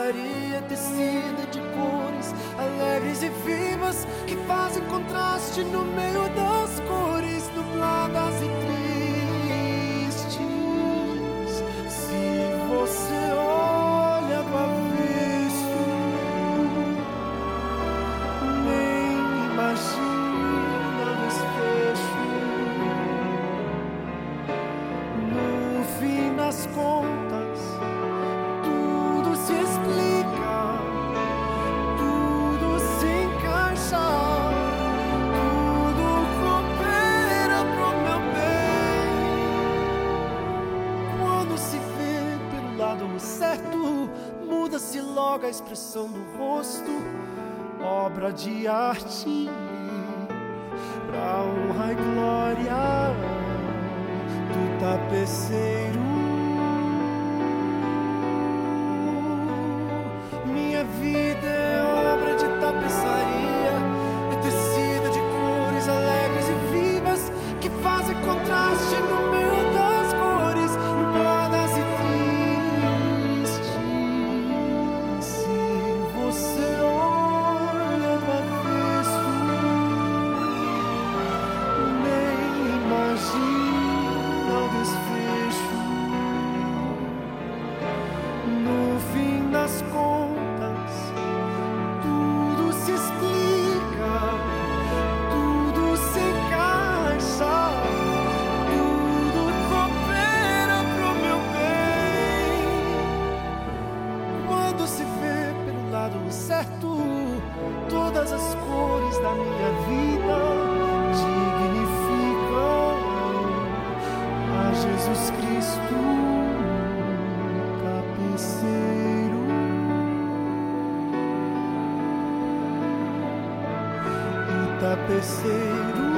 tapeçaria tecida de cores alegres e vivas que fazem contraste no meio das cores nubladas e tristes. Se você olha do avesso, nem imagina o desfecho. No fim das contas, tudo se explica, tudo se encaixa, tudo coopera pro meu bem. Quando se vê pelo lado certo, muda-se logo a expressão do rosto. Obra de arte pra honra e glória do tapeceiro. Minha vida é obra de tapeçaria, é tecida de cores alegres e vivas que fazem contraste no meio das cores nubladas e tristes. Se você olha do avesso, nem imagina o desfecho. No fim das contas, tudo se explica, tudo se encaixa, tudo coopera pro meu bem. Quando se vê pelo lado certo, todas as cores da minha vida dignificam a Jesus Cristo, tapeceiro. O tapeceiro